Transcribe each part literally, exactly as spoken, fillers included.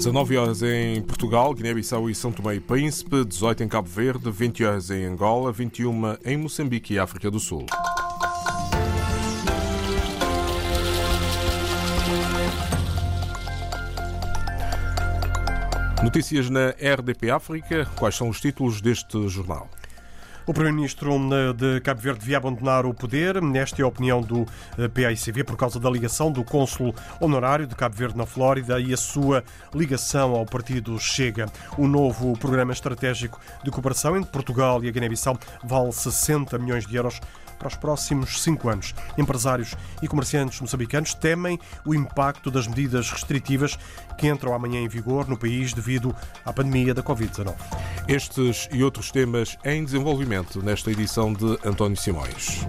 dezanove horas em Portugal, Guiné-Bissau e São Tomé e Príncipe, dezoito em Cabo Verde, vinte horas em Angola, vinte e uma em Moçambique e África do Sul. Notícias na R D P África. Quais são os títulos deste jornal? O Primeiro-Ministro de Cabo Verde devia abandonar o poder. Esta é a opinião do P A I C V por causa da ligação do cônsul honorário de Cabo Verde na Flórida e a sua ligação ao partido Chega. O novo programa estratégico de cooperação entre Portugal e a Guiné-Bissau vale sessenta milhões de euros para os próximos cinco anos. Empresários e comerciantes moçambicanos temem o impacto das medidas restritivas que entram amanhã em vigor no país devido à pandemia da covid dezanove. Estes e outros temas em desenvolvimento nesta edição de António Simões.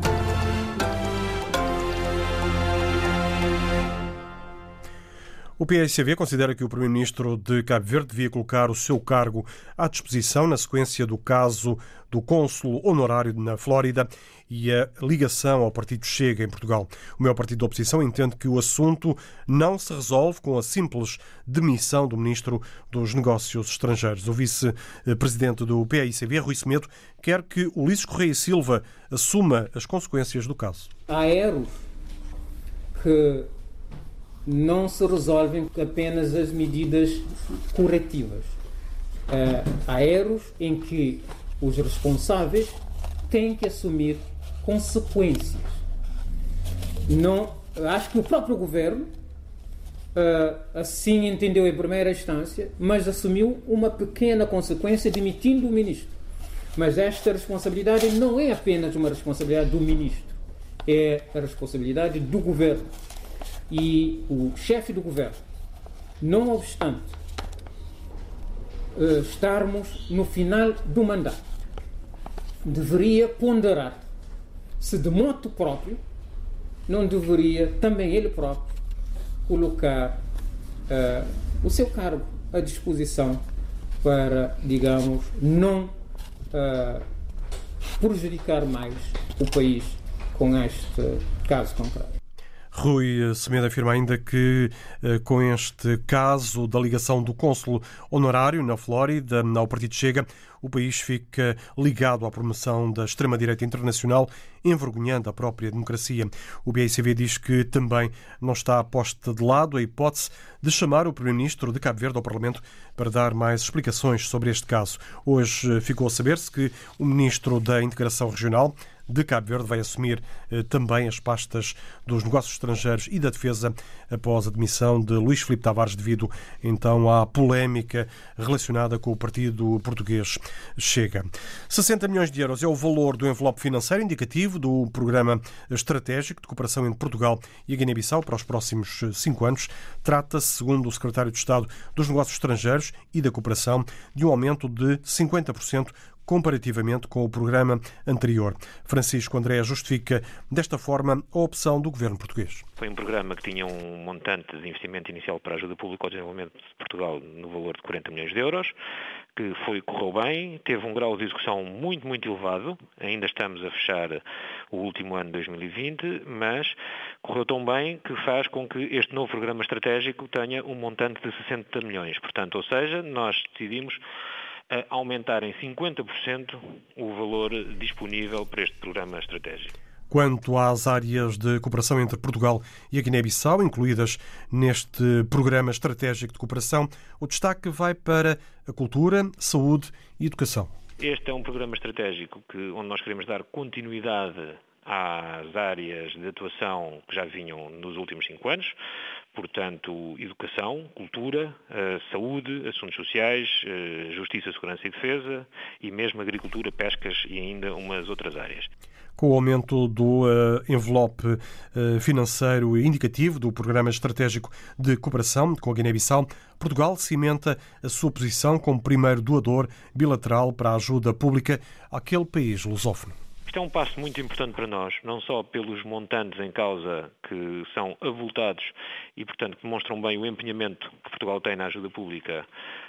O P A I C V considera que o Primeiro-Ministro de Cabo Verde devia colocar o seu cargo à disposição na sequência do caso do cônsul honorário na Flórida e a ligação ao partido Chega em Portugal. O maior partido da oposição entende que o assunto não se resolve com a simples demissão do Ministro dos Negócios Estrangeiros. O vice-presidente do P A I C V, Rui Semedo, quer que Ulisses Correia Silva assuma as consequências do caso. Há erros que não se resolvem apenas as medidas corretivas. Uh, há erros em que os responsáveis têm que assumir consequências. Não, acho que o próprio governo uh, assim entendeu em primeira instância, mas assumiu uma pequena consequência demitindo o ministro. Mas esta responsabilidade não é apenas uma responsabilidade do ministro, é a responsabilidade do governo. E o chefe do governo, não obstante uh, estarmos no final do mandato, deveria ponderar se de modo próprio não deveria também ele próprio colocar uh, o seu cargo à disposição para, digamos, não uh, prejudicar mais o país com este caso concreto. Rui Semedo afirma ainda que, com este caso da ligação do cônsul honorário na Flórida ao partido Chega, o país fica ligado à promoção da extrema-direita internacional, envergonhando a própria democracia. O B I C V diz que também não está posta de lado a hipótese de chamar o Primeiro-Ministro de Cabo Verde ao Parlamento para dar mais explicações sobre este caso. Hoje ficou a saber-se que o Ministro da Integração Regional de Cabo Verde vai assumir eh, também as pastas dos negócios estrangeiros e da defesa após a demissão de Luís Filipe Tavares devido então à polémica relacionada com o partido português Chega. sessenta milhões de euros é o valor do envelope financeiro indicativo do Programa Estratégico de Cooperação entre Portugal e a Guiné-Bissau para os próximos cinco anos. Trata-se, segundo o Secretário de Estado dos Negócios Estrangeiros e da Cooperação, de um aumento de cinquenta por cento comparativamente com o programa anterior. Francisco André justifica desta forma a opção do governo português. Foi um programa que tinha um montante de investimento inicial para a ajuda pública ao desenvolvimento de Portugal no valor de quarenta milhões de euros, que foi, correu bem, teve um grau de execução muito, muito elevado. Ainda estamos a fechar o último ano de dois mil e vinte, mas correu tão bem que faz com que este novo programa estratégico tenha um montante de sessenta milhões. Portanto, ou seja, nós decidimos a aumentar em cinquenta por cento o valor disponível para este programa estratégico. Quanto às áreas de cooperação entre Portugal e a Guiné-Bissau, incluídas neste programa estratégico de cooperação, o destaque vai para a cultura, saúde e educação. Este é um programa estratégico que, onde nós queremos dar continuidade às áreas de atuação que já vinham nos últimos cinco anos, portanto, educação, cultura, saúde, assuntos sociais, justiça, segurança e defesa e mesmo agricultura, pescas e ainda umas outras áreas. Com o aumento do uh, envelope uh, financeiro indicativo do Programa Estratégico de Cooperação com a Guiné-Bissau, Portugal cimenta a sua posição como primeiro doador bilateral para a ajuda pública àquele país lusófono. Isto é um passo muito importante para nós, não só pelos montantes em causa que são avultados e, portanto, que demonstram bem o empenhamento que Portugal tem na ajuda pública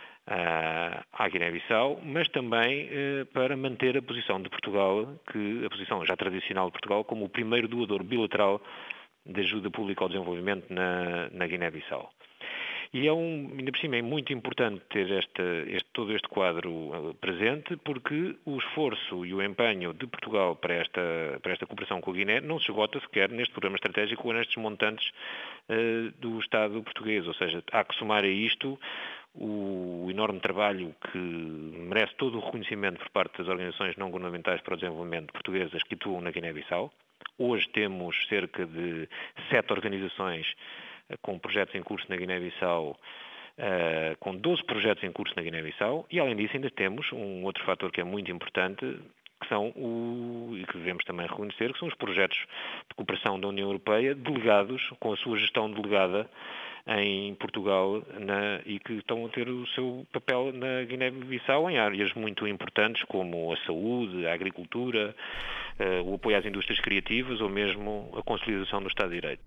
à Guiné-Bissau, mas também eh, para manter a posição de Portugal, que a posição já tradicional de Portugal, como o primeiro doador bilateral de ajuda pública ao desenvolvimento na, na Guiné-Bissau. E é um, ainda por cima é muito importante ter esta, este, todo este quadro presente, porque o esforço e o empenho de Portugal para esta, para esta cooperação com a Guiné não se esgota sequer neste programa estratégico ou nestes montantes uh, do Estado português. Ou seja, há que somar a isto o enorme trabalho que merece todo o reconhecimento por parte das organizações não governamentais para o desenvolvimento portuguesas que atuam na Guiné-Bissau. Hoje temos cerca de sete organizações com projetos em curso na Guiné-Bissau, uh, com doze projetos em curso na Guiné-Bissau, e além disso ainda temos um outro fator que é muito importante, que são o, e que devemos também reconhecer, que são os projetos de cooperação da União Europeia delegados, com a sua gestão delegada em Portugal na, e que estão a ter o seu papel na Guiné-Bissau em áreas muito importantes como a saúde, a agricultura, uh, o apoio às indústrias criativas ou mesmo a consolidação do Estado de Direito.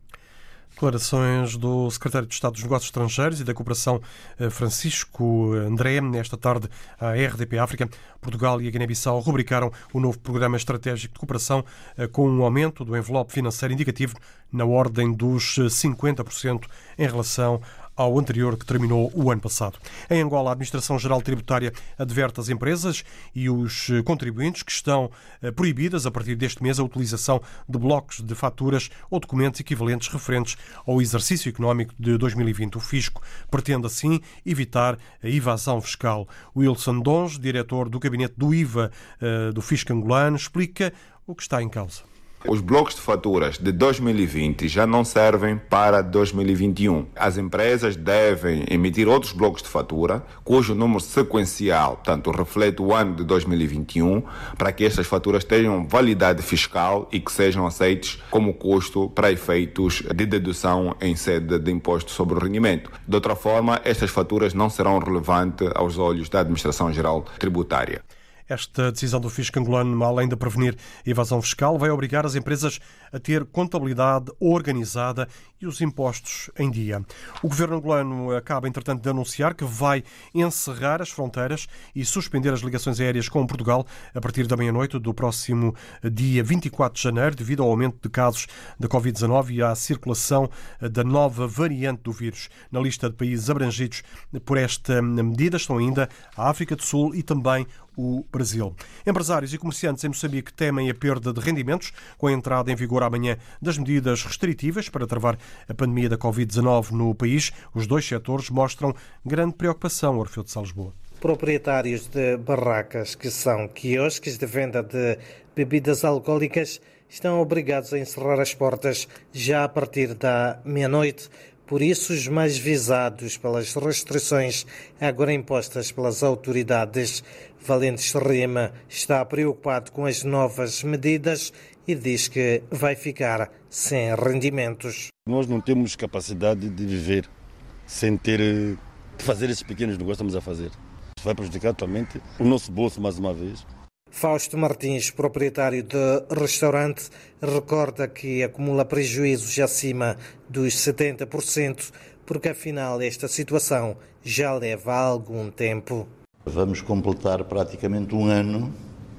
Declarações do secretário de Estado dos Negócios Estrangeiros e da Cooperação, Francisco André. Nesta tarde, a R D P África, Portugal e a Guiné-Bissau rubricaram o novo Programa Estratégico de Cooperação com um aumento do envelope financeiro indicativo na ordem dos cinquenta por cento em relação ao anterior, que terminou o ano passado. Em Angola, a Administração-Geral Tributária adverte as empresas e os contribuintes que estão proibidas, a partir deste mês, a utilização de blocos de faturas ou documentos equivalentes referentes ao exercício económico de dois mil e vinte. O Fisco pretende, assim, evitar a evasão fiscal. Wilson Dons, diretor do gabinete do I V A do Fisco angolano, explica o que está em causa. Os blocos de faturas de dois mil e vinte já não servem para dois mil e vinte e um. As empresas devem emitir outros blocos de fatura, cujo número sequencial, portanto, reflete o ano de dois mil e vinte e um, para que estas faturas tenham validade fiscal e que sejam aceites como custo para efeitos de dedução em sede de imposto sobre o rendimento. De outra forma, estas faturas não serão relevantes aos olhos da Administração-Geral Tributária. Esta decisão do Fisco angolano, além de prevenir a evasão fiscal, vai obrigar as empresas a ter contabilidade organizada e os impostos em dia. O governo angolano acaba, entretanto, de anunciar que vai encerrar as fronteiras e suspender as ligações aéreas com Portugal a partir da meia-noite do próximo dia vinte e quatro de janeiro, devido ao aumento de casos de covid dezanove e à circulação da nova variante do vírus. Na lista de países abrangidos por esta medida estão ainda a África do Sul e também o Brasil. Empresários e comerciantes em Moçambique temem a perda de rendimentos com a entrada em vigor amanhã das medidas restritivas para travar a pandemia da covid dezanove no país. Os dois setores mostram grande preocupação, Orfeu de Sá Lisboa. Proprietários de barracas, que são quiosques de venda de bebidas alcoólicas, estão obrigados a encerrar as portas já a partir da meia-noite. Por isso, os mais visados pelas restrições agora impostas pelas autoridades. Valentes Rima está preocupado com as novas medidas e diz que vai ficar sem rendimentos. Nós não temos capacidade de viver sem ter de fazer esses pequenos negócios que estamos a fazer. Vai prejudicar totalmente o nosso bolso mais uma vez. Fausto Martins, proprietário de restaurante, recorda que acumula prejuízos acima dos setenta por cento, porque afinal esta situação já leva algum tempo. Vamos completar praticamente um ano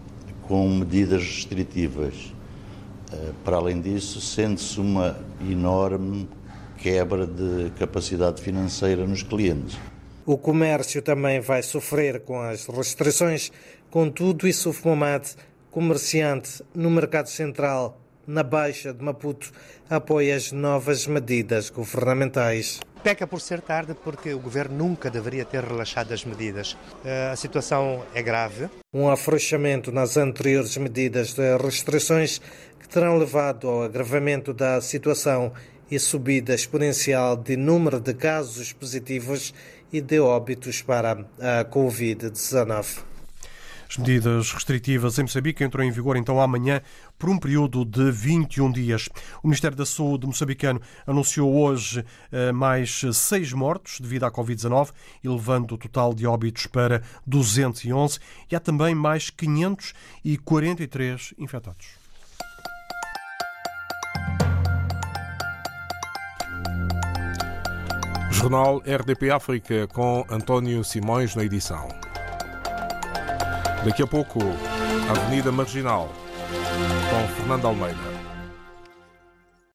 com medidas restritivas. Para além disso, sente-se uma enorme quebra de capacidade financeira nos clientes. O comércio também vai sofrer com as restrições. Contudo, Issouf Momad, comerciante no Mercado Central, na Baixa de Maputo, apoia as novas medidas governamentais. Peca por ser tarde porque o governo nunca deveria ter relaxado as medidas. A situação é grave. Um afrouxamento nas anteriores medidas de restrições que terão levado ao agravamento da situação e subida exponencial de número de casos positivos e de óbitos para a covid dezanove. As medidas restritivas em Moçambique entram em vigor então amanhã por um período de vinte e um dias. O Ministério da Saúde moçambicano anunciou hoje mais seis mortos devido à covid dezanove, elevando o total de óbitos para duzentos e onze, e há também mais quinhentos e quarenta e três infectados. Jornal R D P África com António Simões na edição. Daqui a pouco, Avenida Marginal, com Fernando Almeida.